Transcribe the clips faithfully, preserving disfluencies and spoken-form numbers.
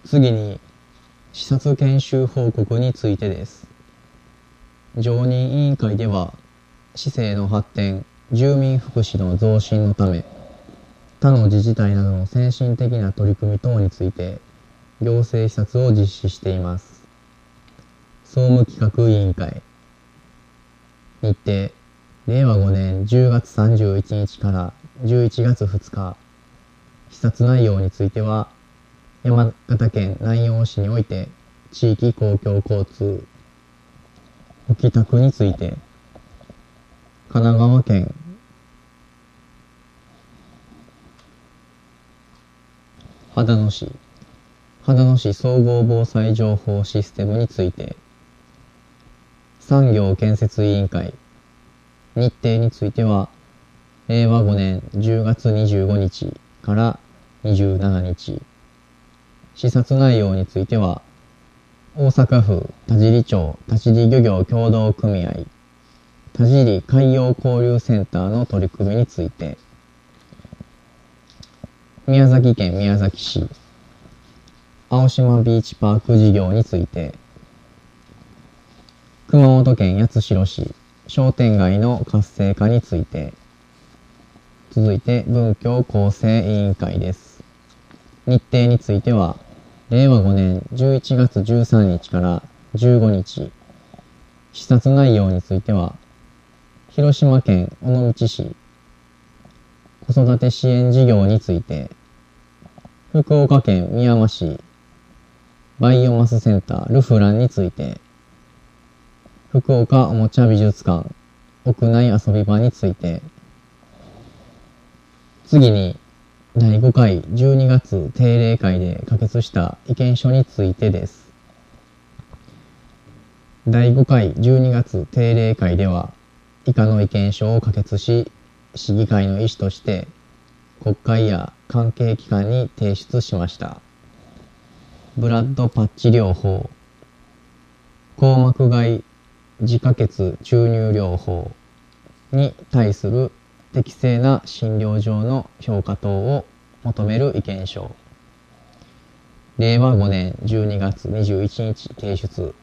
次に、視察研修報告についてです。常任委員会では、市政の発展、住民福祉の増進のため、他の自治体などの先進的な取り組み等について、行政視察を実施しています。総務企画委員会。日程、れいわごねんじゅうがつさんじゅういちにちからじゅういちがつふつか。視察内容については、山形県南陽市において地域公共交通、補帰宅について、神奈川県秦野市、秦野市総合防災情報システムについて、産業建設委員会、日程については、れいわごねんじゅうがつにじゅうごにちからにじゅうしちにち。視察内容については、大阪府田尻町田尻漁業協同組合、田尻海洋交流センターの取り組みについて、宮崎県宮崎市、青島ビーチパーク事業について、熊本県八代市、商店街の活性化について、続いて文教構成委員会です。日程については、れいわごねんじゅういちがつじゅうさんにちからじゅうごにち。視察内容については、広島県尾道市、子育て支援事業について、福岡県みやま市、バイオマスセンタールフランについて、福岡おもちゃ美術館、屋内遊び場について、次に、だいごかいじゅうにがつ定例会で可決した意見書についてです。だいごかいじゅうにがつ定例会では、以下の意見書を可決し、市議会の意思として、国会や関係機関に提出しました。ブラッドパッチ療法、硬膜外自可血注入療法に対する適正な診療上の評価等を求める意見書。れいわごねんじゅうにがつにじゅういちにち提出。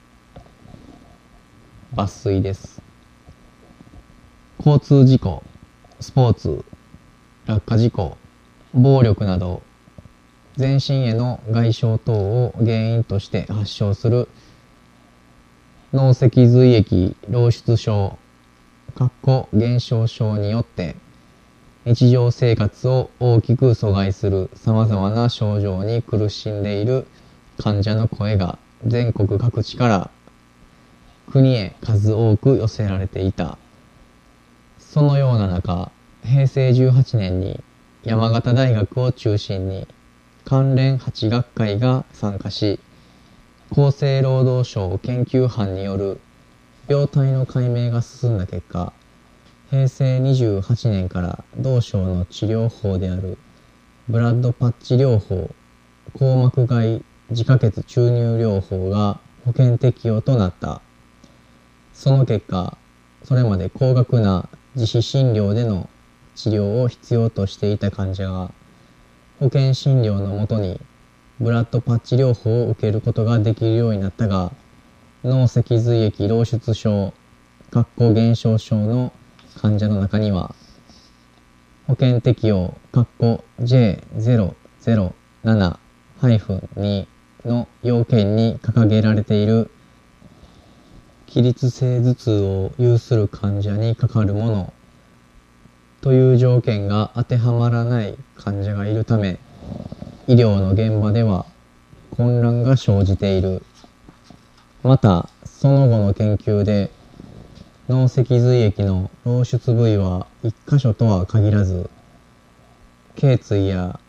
抜粋です。交通事故、スポーツ、落下事故、暴力など、全身への外傷等を原因として発症する脳脊髄液漏出症、減少症によって日常生活を大きく阻害する様々な症状に苦しんでいる患者の声が全国各地から国へ数多く寄せられていた。そのような中、へいせいじゅうはちねんに山形大学を中心に関連はち学会が参加し、厚生労働省研究班による病態の解明が進んだ結果、へいせいにじゅうはちねんから同省の治療法であるブラッドパッチ療法、硬膜外自可血注入療法が保険適用となった。その結果、それまで高額な自費診療での治療を必要としていた患者が保険診療のもとにブラッドパッチ療法を受けることができるようになったが、脳脊髄液漏出症、減少症の患者の中には、保険適用 ジェイゼロゼロななに の要件に掲げられている起立性頭痛を有する患者にかかるものという条件が当てはまらない患者がいるため、医療の現場では混乱が生じている。また、その後の研究で、脳脊髄液の漏出部位は一箇所とは限らず、頸椎や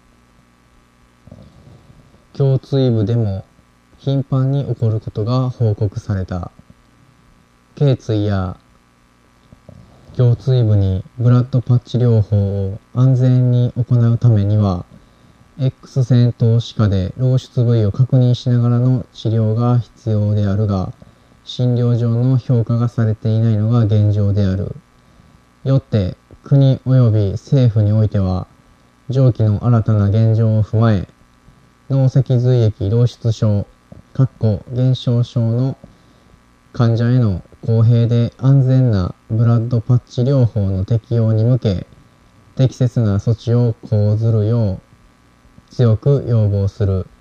胸椎部でも頻繁に起こることが報告された。頸椎や胸椎部にブラッドパッチ療法を安全に行うためには、X 線透視下で漏出部位を確認しながらの治療が必要であるが、診療上の評価がされていないのが現状である。よって、国及び政府においては、上記の新たな現状を踏まえ、 脳脊髄液漏出症減少症の患者への公平で安全なブラッドパッチ療法の適用に向け、適切な措置を講ずるよう強く要望する。